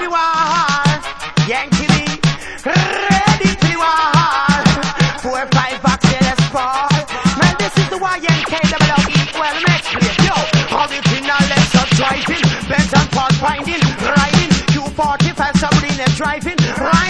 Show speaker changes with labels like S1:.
S1: war. Yankee me, ready for the war. 4 or 5 bucks, yeah, let's fall. Man, this is the YNKWE. Well, next place, yo. Original, let's up driving. Benz and Ford finding, riding. Q45 submarine and driving, riding.